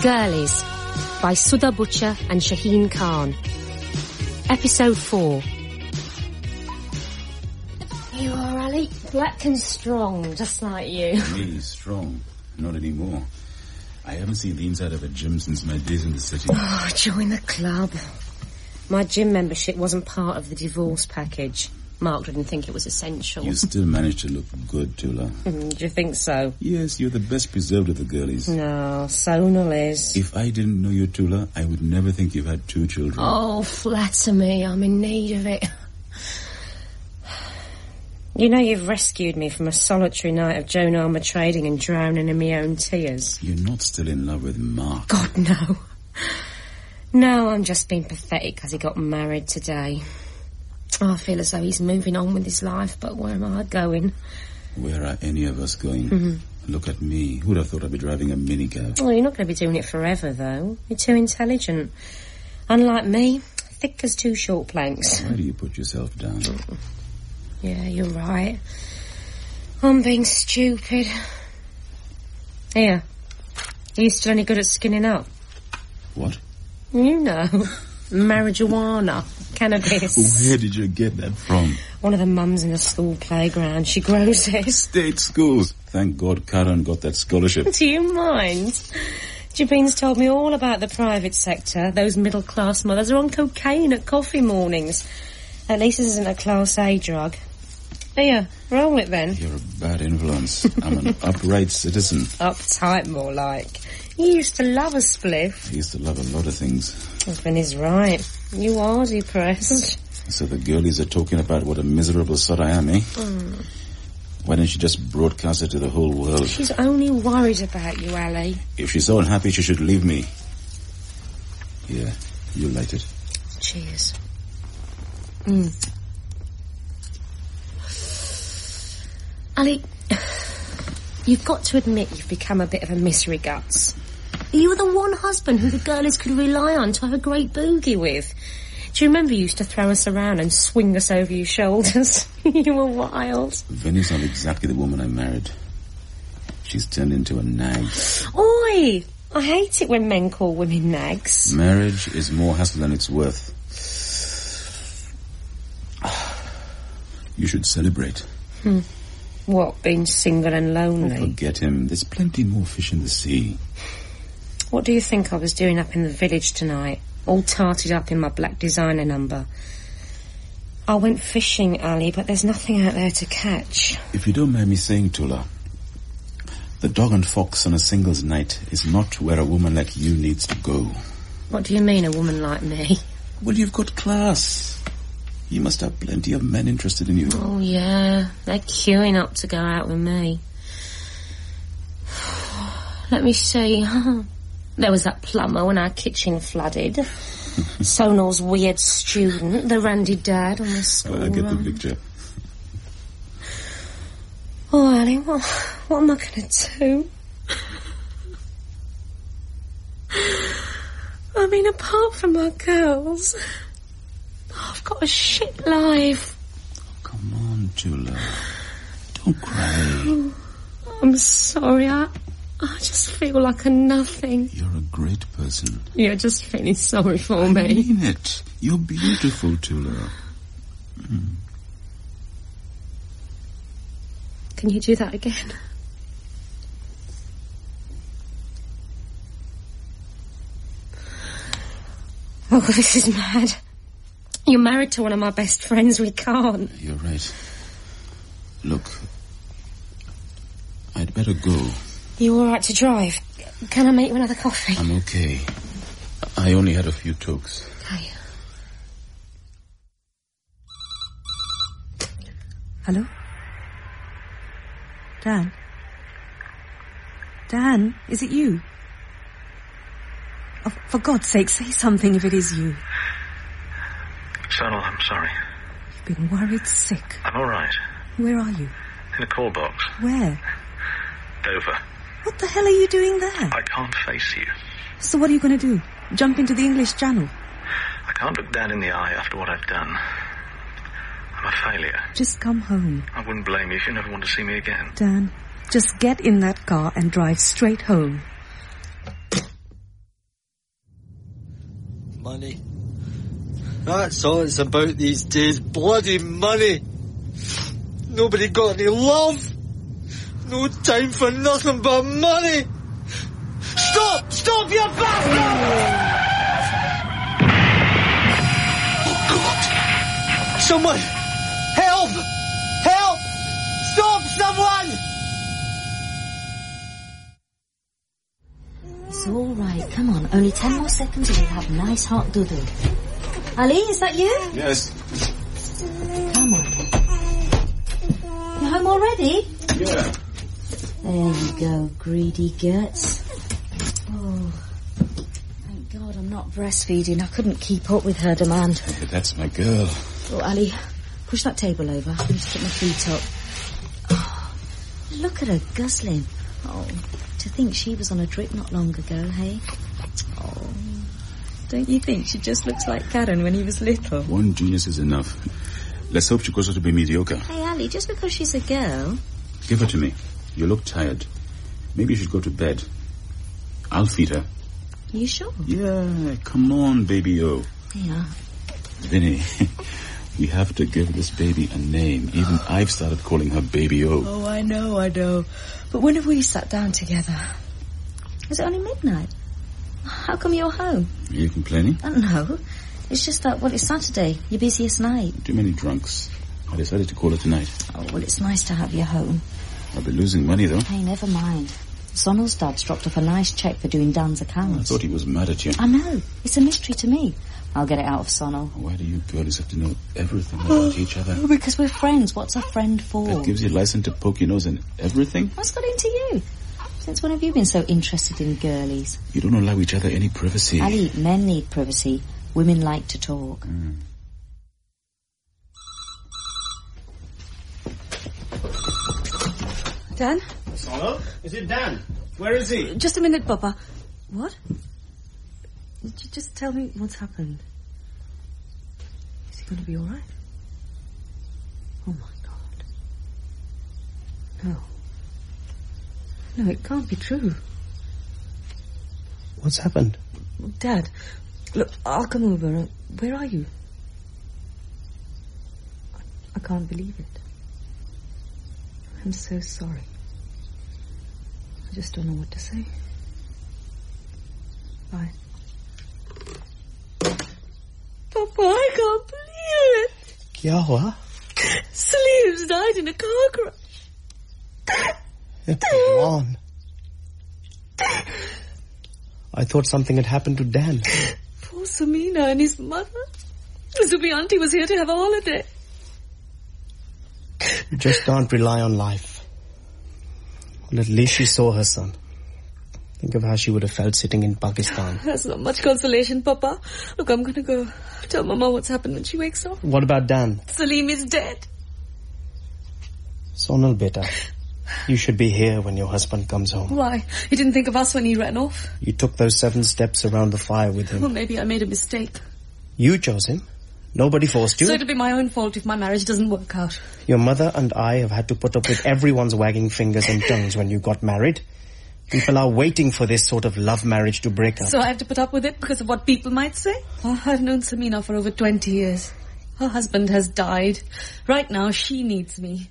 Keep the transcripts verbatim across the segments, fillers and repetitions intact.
Girlies by Sudha Butcher and Shaheen Khan. Episode four. You are, Ali. Black and strong, just like you. Me, strong? Not anymore. I haven't seen the inside of a gym since my days in the city. Oh, join the club. My gym membership wasn't part of the divorce package. Mark didn't think it was essential. You still managed to look good, Tula. Mm, do you think so? Yes, you're the best preserved of the girlies. No, Sona Liz. If I didn't know you, Tula, I would never think you've had two children. Oh, flatter me. I'm in need of it. You know you've rescued me from a solitary night of Joan Armour trading and drowning in my own tears. You're not still in love with Mark. God, no. No, I'm just being pathetic because he got married today. Oh, I feel as though he's moving on with his life, but where am I going? Where are any of us going? Mm-hmm. Look at me. Who'd have thought I'd be driving a minicab? Well, you're not going to be doing it forever, though. You're too intelligent. Unlike me, thick as two short planks. Why do you put yourself down? Yeah, you're right. I'm being stupid. Here. Are you still any good at skinning up? What? You know. Marijuana. Cannabis. Where did you get that from? One of the mums in the school playground. She grows it. State schools. Thank God Karen got that scholarship. Do you mind? Jabin's told me all about the private sector. Those middle-class mothers are on cocaine at coffee mornings. At least this isn't a Class A drug. Here, roll it then. You're a bad influence. I'm an upright citizen. Uptight, more like. You used to love a spliff. I used to love a lot of things. Husband is right. You are depressed. So the girlies are talking about what a miserable sod I am, eh? Mm. Why don't you just broadcast it to the whole world? She's only worried about you, Ali. If she's so unhappy, she should leave me. Here, you light it. Cheers. Mm. Ali, you've got to admit you've become a bit of a misery guts. You were the one husband who the girlies could rely on to have a great boogie with. Do you remember you used to throw us around and swing us over your shoulders? You were wild. Vinny's not exactly the woman I married. She's turned into a nag. Oi! I hate it when men call women nags. Marriage is more hassle than it's worth. You should celebrate. Hmm. What, being single and lonely? Oh, forget him. There's plenty more fish in the sea. What do you think I was doing up in the village tonight? All tarted up in my black designer number. I went fishing, Ali, but there's nothing out there to catch. If you don't mind me saying, Tula, the dog and fox on a singles night is not where a woman like you needs to go. What do you mean, a woman like me? Well, you've got class. You must have plenty of men interested in you. Oh, yeah. They're queuing up to go out with me. Let me see. There was that plumber when our kitchen flooded. Sonal's weird student, the randy dad on the school oh, I get run. the picture. Oh, Ali, what, what am I going to do? I mean, apart from my girls, I've got a shit life. Oh, come on, Tula. Don't cry. I'm sorry, I... I just feel like a nothing. You're a great person. You're just feeling sorry for I me. I mean it. You're beautiful, Tula. Mm. Can you do that again? Oh, this is mad. You're married to one of my best friends. We can't. You're right. Look, I'd better go. You all right to drive? Can I make you another coffee? I'm okay. I only had a few tokes. Okay. Hello? Dan? Dan, is it you? Oh, for God's sake, say something if it is you. Sonal, I'm sorry. You've been worried sick. I'm all right. Where are you? In a call box. Where? Dover. What the hell are you doing there? I can't face you. So what are you going to do? Jump into the English Channel? I can't look Dad in the eye after what I've done. I'm a failure. Just come home. I wouldn't blame you if you never want to see me again. Dan, just get in that car and drive straight home. money. That's all it's about these days. Bloody money. Nobody got any love. No time for nothing but money. Stop! Stop, you bastard! Oh, God. Someone! Help! Help! Stop, someone! It's all right. Come on. Only ten more seconds and we'll have nice hot doodle. Ali, is that you? Yes. Come on. You home already? Yeah. There you go, greedy Gertz. Oh, thank God I'm not breastfeeding. I couldn't keep up with her demand. But that's my girl. Oh, Ali, push that table over. I need to put my feet up. Oh, look at her guzzling. Oh, to think she was on a drip not long ago, hey? Oh, don't you think she just looks like Karen when he was little? One genius is enough. Let's hope she goes on to be mediocre. Hey, Ali, just because she's a girl... Give her to me. You look tired. Maybe you should go to bed. I'll feed her. You sure? Yeah, come on, baby-o. Yeah. Vinny, we have to give this baby a name. Even I've started calling her baby-o. Oh, I know, I know. But when have we sat down together? Is it only midnight? How come you're home? Are you complaining? I don't know. It's just that, well, it's Saturday, your busiest night. Too many drunks. I decided to call it tonight. Oh, well, it's nice to have you home. I'll be losing money, though. Hey, never mind. Sonal's dad's dropped off a nice cheque for doing Dan's accounts. I thought he was mad at you. I know. It's a mystery to me. I'll get it out of Sonal. Why do you girls have to know everything about each other? Oh, because we're friends. What's a friend for? That gives you license to poke your nose in everything? What's got into you? Since when have you been so interested in girlies? You don't allow each other any privacy. Ali, men need privacy. Women like to talk. Mm. Dan? Hello? Is it Dan? Where is he? Just a minute, Papa. What? Did you just tell me what's happened? Is he going to be all right? Oh, my God. No. No, it can't be true. What's happened? Dad, look, I'll come over. Where are you? I, I can't believe it. I'm so sorry. I just don't know what to say. Bye. Papa, I can't believe it. Kya hua? Salim's died in a car crash. Come on. I thought something had happened to Dan. Poor Samina and his mother. Zubi auntie was here to have a holiday. You just can't rely on life. Well, at least she saw her son. Think of how she would have felt sitting in Pakistan. That's not much consolation, Papa. Look, I'm going to go tell Mama what's happened when she wakes up. What about Dan? Salim is dead. Sonal, beta. You should be here when your husband comes home. Why? He didn't think of us when he ran off. You took those seven steps around the fire with him. Well, maybe I made a mistake. You chose him. Nobody forced you. So it'll be my own fault if my marriage doesn't work out. Your mother and I have had to put up with everyone's wagging fingers and tongues when you got married. People are waiting for this sort of love marriage to break up. So I have to put up with it because of what people might say? Oh, I've known Samina for over twenty years. Her husband has died. Right now, she needs me.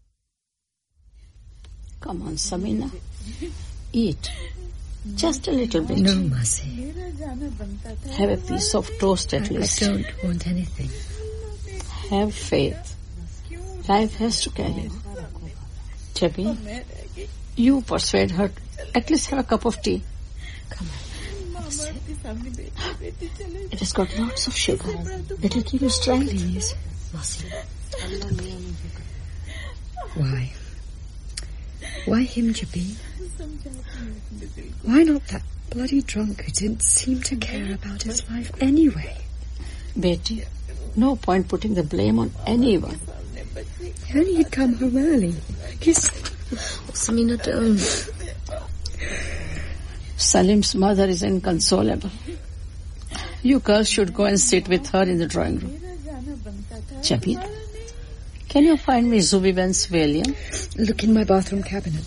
Come on, Samina. Eat. Just a little bit. No, Mercy. Have a piece of toast at least. I don't want anything. Have faith. Life has to carry you. Chappie, you persuade her. At least have a cup of tea. Come on. It has got lots of sugar. It'll keep you strong. Please, Mercy. Why? Why him, Chappie? Why not that bloody drunk who didn't seem to care about his life anyway? Betty, no point putting the blame on anyone. If only he'd come home early. Kiss. Oh, Samina, don't. Salim's mother is inconsolable. You girls should go and sit with her in the drawing room. Chappie, can you find me Zubi Ben's Valium? Look in my bathroom cabinet.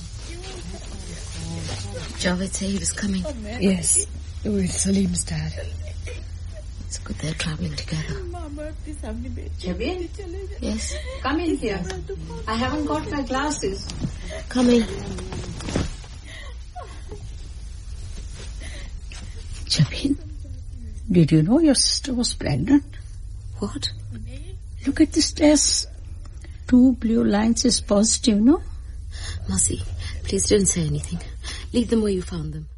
Javed said he was coming. Yes, with Salim's dad. It's good they're travelling together. Jabin? Yes? Come in here. I haven't got my glasses. Coming. Jabin, did you know your sister was pregnant? What? Look at this test. Two blue lines is positive, no? Marcy, please don't say anything. Leave them where you found them.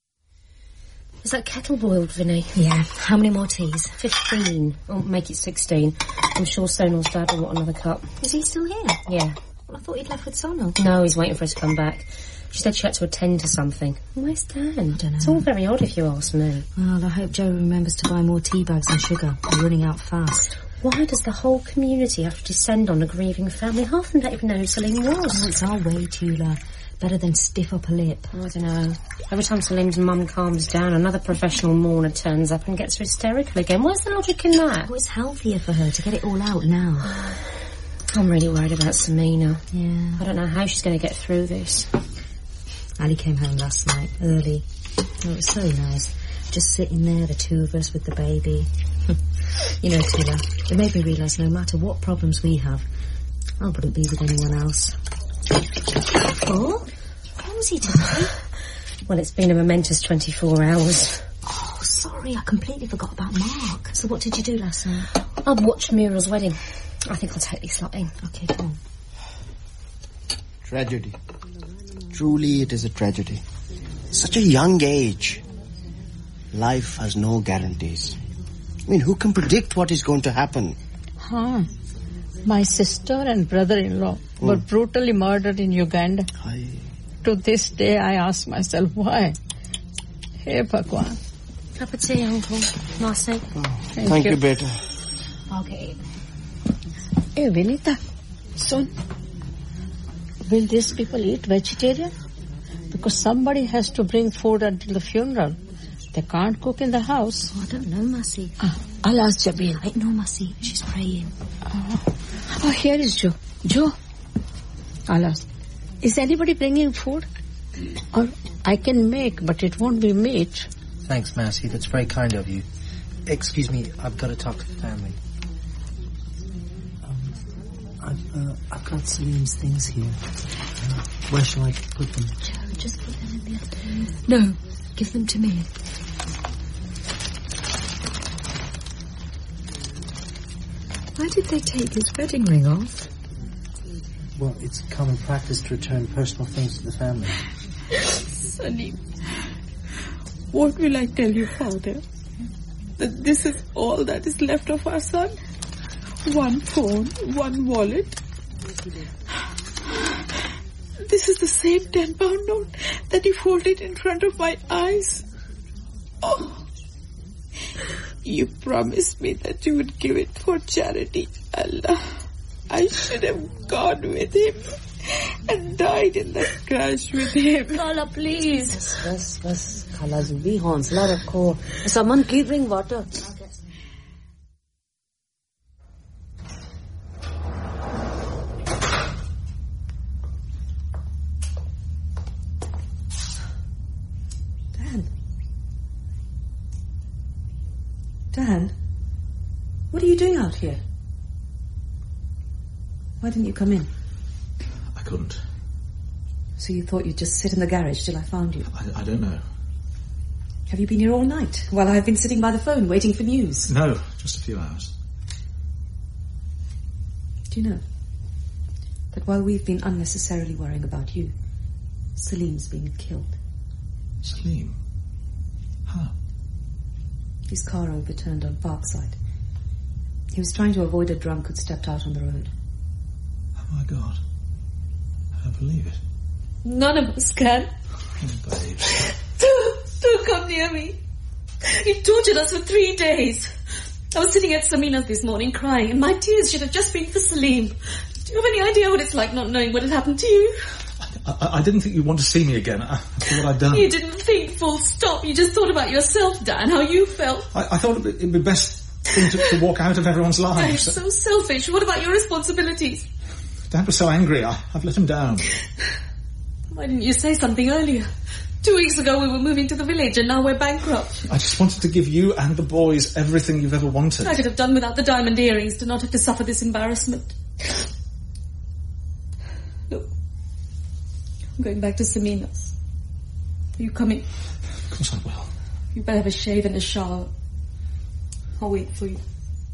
Is that kettle boiled, Vinny? Yeah. How many more teas? Fifteen. Oh, make it sixteen. I'm sure Sonal's dad will want another cup. Is he still here? Yeah. Well, I thought he'd left with Sonal. No, he's waiting for us to come back. She said she had to attend to something. Where's Dan? I don't know. It's all very odd if you ask me. Well, I hope Joe remembers to buy more tea bags and sugar. We're running out fast. Why does the whole community have to descend on a grieving family? Half of them don't even know who Salim was. Oh, it's our way, Tula. Better than stiff upper lip. I don't know. Every time Salim's mum calms down, another professional mourner turns up and gets her hysterical again. Where's the logic in that? Oh, it's healthier for her to get it all out now. I'm really worried about Samina. Yeah. I don't know how she's going to get through this. Ali came home last night, early. Oh, it was so nice. Just sitting there, the two of us with the baby. You know, Tula, it made me realise no matter what problems we have, I wouldn't be with anyone else. Oh? Clumsy today? Well, it's been a momentous twenty-four hours. Oh, sorry, I completely forgot about Mark. So what did you do last night? I've watched Muriel's wedding. I think I'll take this lot in. Okay, come on. Tragedy. Truly, it is a tragedy. Such a young age. Life has no guarantees. I mean, who can predict what is going to happen? Huh. My sister and brother-in-law Hmm. were brutally murdered in Uganda. Aye. To this day, I ask myself, why? Hey, Bhagwan. Cup of tea, Uncle. Marcy. Thank, Thank you. you, beta. I'll get it. Hey, Vinita, son, will these people eat vegetarian? Because somebody has to bring food until the funeral. They can't cook in the house. Oh, I don't know, Massey. Ah, I'll ask Jabin. I know, Massey. She's praying. Oh. oh, here is Joe. Joe, I'll ask. Is anybody bringing food? Or I can make, but it won't be meat. Thanks, Massey. That's very kind of you. Excuse me, I've got to talk to the family. Um, I've, uh, I've got Salim's things here. Uh, where shall I put them? Joe, just put them in the other room. No, give them to me. Why did they take his wedding ring off? Well, it's common practice to return personal things to the family. Salim, what will I tell you, Father? That this is all that is left of our son? One phone, one wallet. This is the same ten pound note that he folded in front of my eyes. Oh, you promised me that you would give it for charity, Allah. I should have gone with him and died in that crash with him. Kala, please. Bas, bas. Kala Zubi, Hansla rakho. Someone keep bring water. Dan. Dan? What are you doing out here? Why didn't you come in? I couldn't. So you thought you'd just sit in the garage till I found you? I, I don't know. Have you been here all night, while I've been sitting by the phone waiting for news? No, just a few hours. Do you know that while we've been unnecessarily worrying about you, Salim's been killed? Salim? How? His car overturned on Parkside. He was trying to avoid a drunk who'd stepped out on the road. Oh my God. I don't believe it. None of us can. Oh, babe. Don't, don't come near me. He tortured us for three days. I was sitting at Samina's this morning crying, and my tears should have just been for Salim. Do you have any idea what it's like not knowing what had happened to you? I, I, I didn't think you'd want to see me again after what I'd done. You didn't think full stop. You just thought about yourself, Dan, how you felt. I, I thought it'd be, it'd be best thing to, to walk out of everyone's You're lives. so selfish. What about your responsibilities? Dad was so angry. I, I've let him down. Why didn't you say something earlier? Two weeks ago we were moving to the village and now we're bankrupt. I just wanted to give you and the boys everything you've ever wanted. I could have done without the diamond earrings to not have to suffer this embarrassment. Look, I'm going back to Semina's. Are you coming? Of course I will. You better have a shave and a shower. I'll wait for you.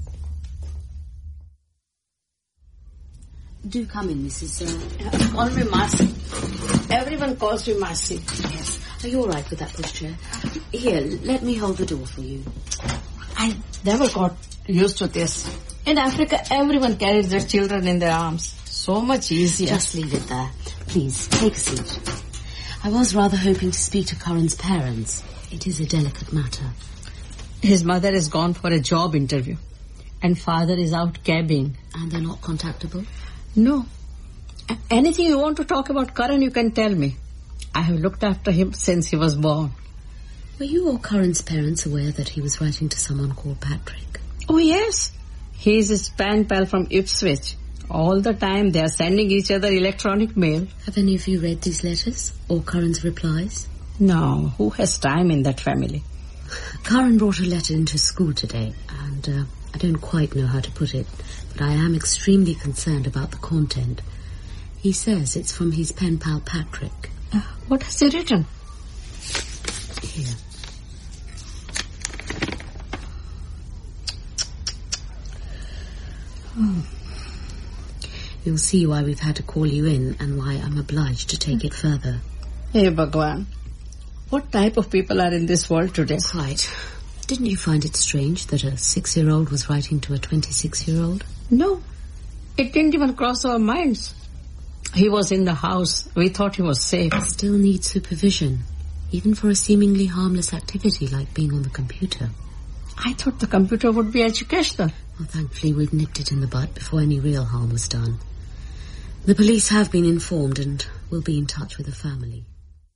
Do come in, Missus Uh, call me Marcy. Everyone calls me Marcy. Yes. Are you all right with that pushchair? Here, let me hold the door for you. I never got used to this. In Africa, everyone carries their children in their arms. So much easier. Just leave it there. Please, take a seat. I was rather hoping to speak to Corin's parents. It is a delicate matter. His mother is gone for a job interview. And father is out cabbing. And they're not contactable? No. Anything you want to talk about Karan, you can tell me. I have looked after him since he was born. Were you or Karan's parents aware that he was writing to someone called Patrick? Oh, yes. He is his pen pal from Ipswich. All the time they are sending each other electronic mail. Have any of you read these letters? Or Karan's replies? No. Who has time in that family? Karan brought a letter into school today, and uh, I don't quite know how to put it, but I am extremely concerned about the content. He says it's from his pen pal Patrick. Uh, what has he written? Here. Oh. You'll see why we've had to call you in and why I'm obliged to take it further. Hey, Bhagwan. What type of people are in this world today? Quite. Didn't you find it strange that a six-year-old was writing to a twenty-six-year-old? No. It didn't even cross our minds. He was in the house. We thought he was safe. Still needs supervision, even for a seemingly harmless activity like being on the computer. I thought the computer would be educational. Well, thankfully we've nipped it in the bud before any real harm was done. The police have been informed and will be in touch with the family.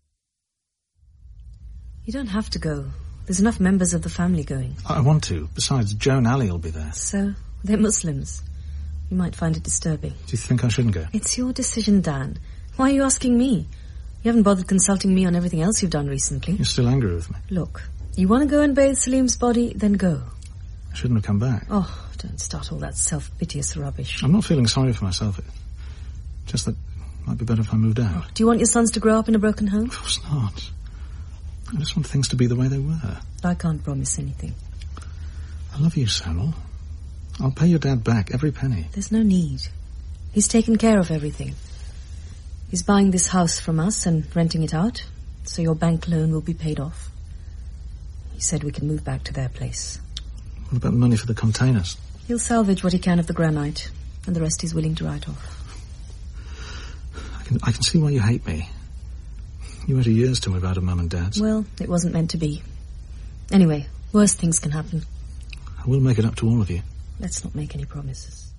You don't have to go. There's enough members of the family going. I want to. Besides, Joe and Ali will be there. So, they're Muslims. You might find it disturbing. Do you think I shouldn't go? It's your decision, Dan. Why are you asking me? You haven't bothered consulting me on everything else you've done recently. You're still angry with me. Look, you want to go and bathe Salim's body, then go. I shouldn't have come back. Oh, don't start all that self-piteous rubbish. I'm not feeling sorry for myself. Just that it might be better if I moved out. Do you want your sons to grow up in a broken home? Of course not. I just want things to be the way they were. I can't promise anything. I love you, Samuel. I'll pay your dad back, every penny. There's no need. He's taken care of everything. He's buying this house from us and renting it out, so your bank loan will be paid off. He said we can move back to their place. What about the money for the containers? He'll salvage what he can of the granite, and the rest he's willing to write off. I can, I can see why you hate me. You waited years to move out of Mum and Dad's. Well, it wasn't meant to be. Anyway, worse things can happen. I will make it up to all of you. Let's not make any promises.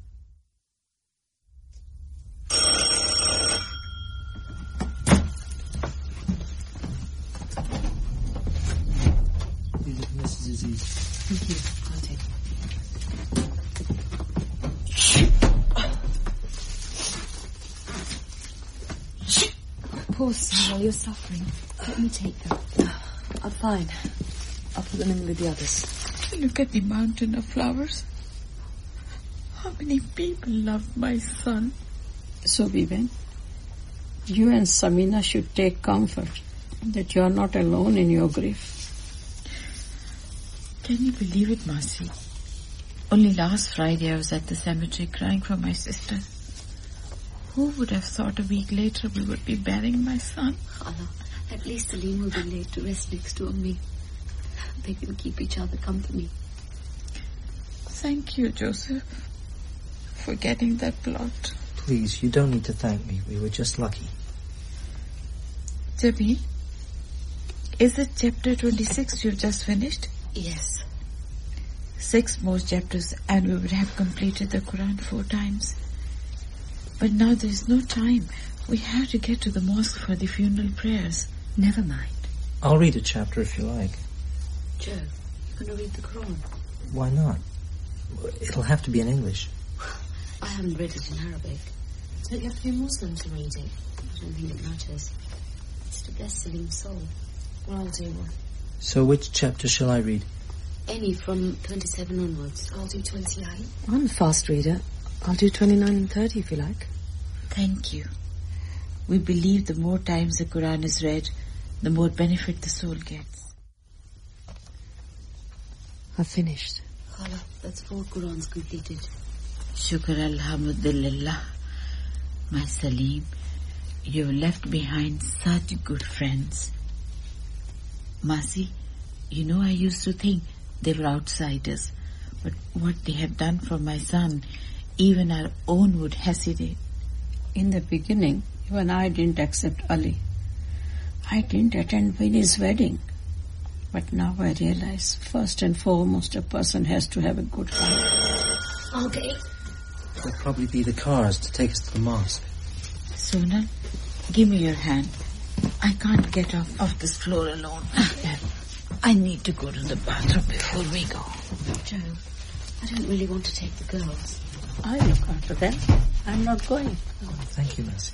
Missus Aziz. Thank you. I'll take it. Poor Sarah, you're suffering. Let me take them. I'm fine. I'll put them in with the others. Look at the mountain of flowers. How many people love my son? So, Vivian, you and Samina should take comfort that you are not alone in your grief. Can you believe it, Marcy? Only last Friday I was at the cemetery crying for my sister. Who would have thought a week later we would be burying my son? Allah, at least Salim will be laid to rest next to me. They can keep each other company. Thank you, Joseph, for getting that plot. Please, you don't need to thank me. We were just lucky. Debbie, is it chapter twenty-six you've just finished? Yes. Six more chapters and we would have completed the Quran four times. But now there is no time. We have to get to the mosque for the funeral prayers. Never mind. I'll read a chapter if you like. Joe, you're going to read the Quran? Why not? It'll have to be in English. I haven't read it in Arabic. Don't you have to be Muslim to read it? I don't think it matters. It's to guess Salim's soul. Well, I'll do one. So which chapter shall I read? Any from twenty-seven onwards. I'll do twenty-eight. I'm a fast reader. I'll do twenty-nine and thirty if you like. Thank you. We believe the more times the Quran is read, the more benefit the soul gets. I've finished. Khala, that's four Qurans completed. Shukr alhamdulillah. My Salim, you've left behind such good friends. Masi, you know I used to think they were outsiders, but what they have done for my son, even our own would hesitate. In the beginning, even I didn't accept Ali. I didn't attend Winnie's wedding. But now I realize, first and foremost, a person has to have a good heart. I'll get it. It'll probably be the cars to take us to the mosque. Sonal, give me your hand. I can't get off, off this floor alone. I need to go to the bathroom before we go. Joe, I don't really want to take the girls. I look after them. I'm not going. Oh, thank you, Mercy.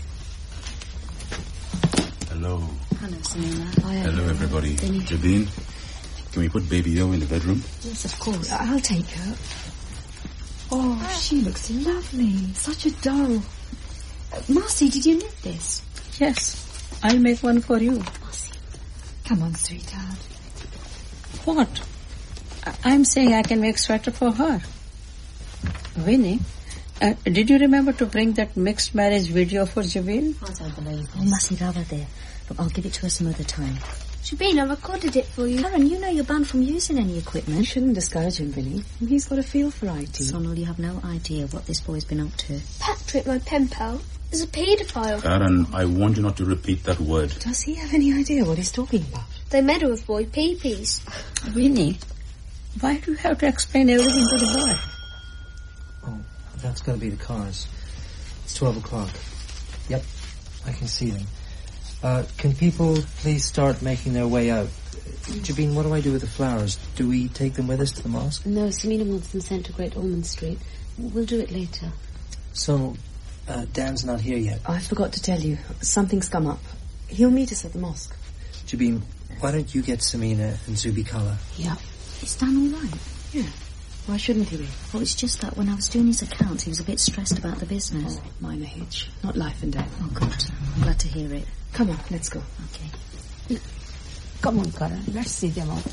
Hello. Hello, Samina. Hi, Hello, everybody. Jabin, can we put Baby O in the bedroom? Yes, of course. I'll take her. Oh, she looks lovely. Such a doll. Uh, Marcy, did you knit this? Yes, I'll make one for you. Marcy, come on, sweetheart. What? I- I'm saying I can make sweater for her. Winnie, uh, did you remember to bring that mixed marriage video for Jabin? I don't believe Oh, Marcy, rather there. Look, I'll give it to her some other time. Shabine, I recorded it for you. Karen, you know you're banned from using any equipment. You shouldn't discourage him, Billy. He's got a feel for I T. Sonal, you have no idea what this boy's been up to. Patrick, my pen pal, is a paedophile. Karen, I want you not to repeat that word. Does he have any idea what he's talking about? They meddle with boy peepees. Winnie, why do you have to explain everything to the boy? Oh, that's going to be the cars. It's twelve o'clock. Yep, I can see them. Uh, can people please start making their way out? Jabin, what do I do with the flowers? Do we take them with us to the mosque? No, Samina wants them sent to Great Ormond Street. We'll do it later. So, uh, Dan's not here yet. I forgot to tell you. Something's come up. He'll meet us at the mosque. Jabin, why don't you get Samina and Zubi Kala? Yeah. Is Dan all right? Yeah. Why shouldn't he be? Well, it's just that when I was doing his accounts, he was a bit stressed about the business. Oh, minor hitch. Not life and death. Oh, good. I'm glad to hear it. Come on, let's go. Okay. Come on, Karen. Let's see them out.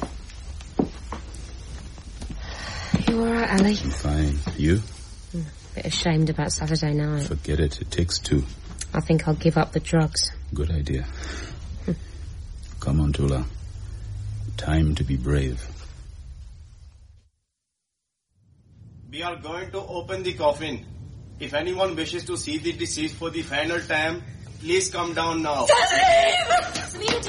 You all right, Ali? I'm fine. You? Mm, bit ashamed about Saturday night. Forget it. It takes two. I think I'll give up the drugs. Good idea. Come on, Tula. Time to be brave. We are going to open the coffin. If anyone wishes to see the deceased for the final time, please come down now. Samina,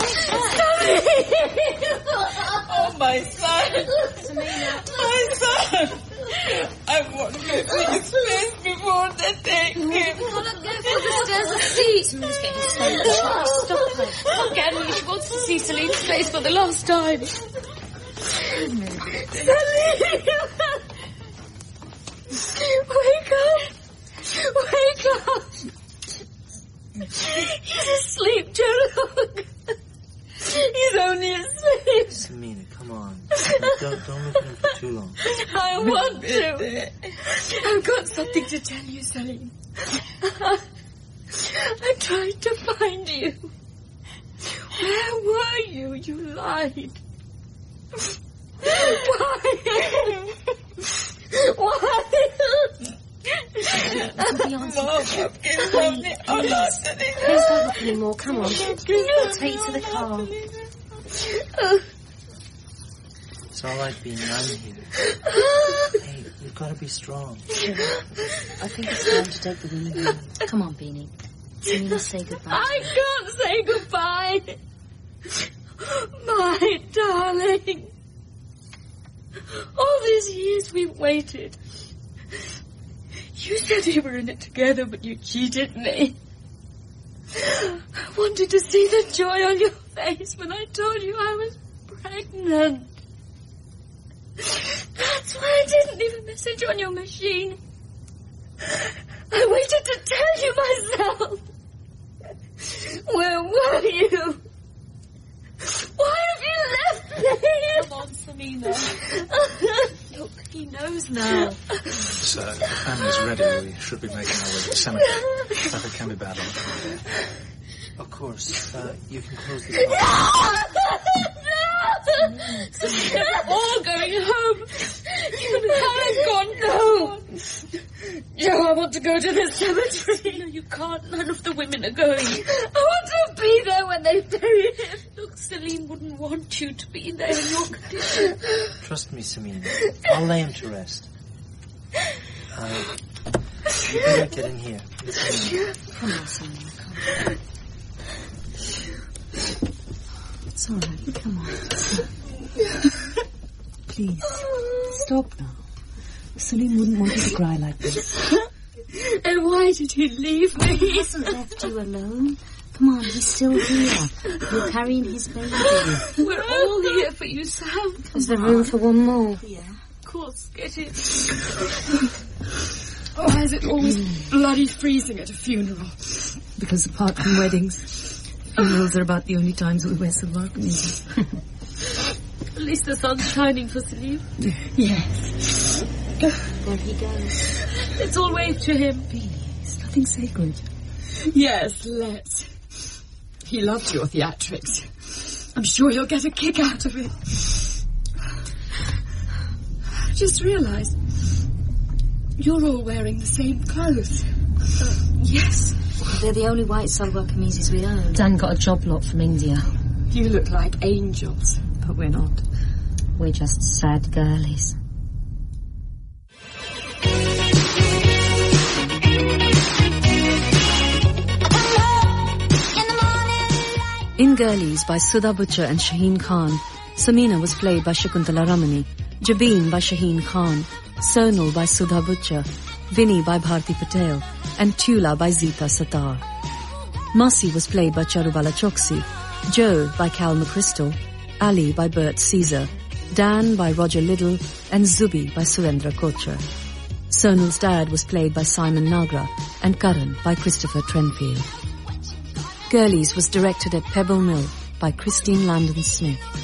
Oh, my son. My son. I want to see his face before they take him. We cannot go for the stairs and see. Samina's getting hysterical. Stop her. How can we? She wants to see Salim's face for the last time. Salim! Wake up! Wake up! He's asleep, Gerald. He's only asleep. Samina, come on. Don't, don't look at him for too long. I want to. I've got something to tell you, Salim. I tried to find you. Where were you? You lied. Why? Why? Mom, please help me. I'm not sitting Please don't look anymore. Come on. I'll take you to the car. It's all right being numb here. Hey, you've got to be strong. I think it's time to take the women home. Come on, Beanie. Samina, say goodbye. I can't say goodbye. My darling. All these years we've waited. You said we were in it together, but you cheated me. I wanted to see the joy on your face when I told you I was pregnant. That's why I didn't leave a message on your machine. I waited to tell you myself. Where were you? Samina. Look, he knows now. So, the family's ready. We should be making our way to the cemetery. Traffic can be bad on the way here. Of course. Uh, you can close the No! door. No! We're all going home. Even Hannah's gone. No. Joe, I want to go to the cemetery. No, you can't. None of the women are going. I want to be there when they bury him. Look, Salim wouldn't want you to be there in your condition. Trust me, Samina. I'll lay him to rest. Uh, you better get in here. Come on, Samina, come on. It's all right. Come on. Please, stop now. Salim wouldn't want you to cry like this. And why did he leave me? He hasn't left you alone. Come on, he's still here. You're carrying his baby. We're all here for you, Sam. Is there room for one more? Yeah. Of course, get in. Why is it always bloody freezing at a funeral? Because apart from weddings, funerals are about the only times we wear silver knees. At least the sun's shining for Salim. Yes. There he goes. Let's all wave to him. Really, it's nothing sacred. Yes, let's. He loved your theatrics. I'm sure you'll get a kick out of it. I just realised you're all wearing the same clothes. Uh, yes. Well, they're the only white salwar kameezes we own. Dan got a job lot from India. You look like angels. But we're not. We're just sad girlies. In Girlies by Sudha Butcher and Shaheen Khan, Samina was played by Shakuntala Ramani, Jabin by Shaheen Khan, Sonal by Sudha Butcher, Vinny by Bharti Patel, and Tula by Zita Satar. Masi was played by Charubala Choksi, Joe by Cal McChrystal, Ali by Bert Caesar, Dan by Roger Liddell, and Zubi by Surendra Kochhar. Sonal's dad was played by Simon Nagra, and Karan by Christopher Trenfield. Girlies was directed at Pebble Mill by Christine Landon Smith.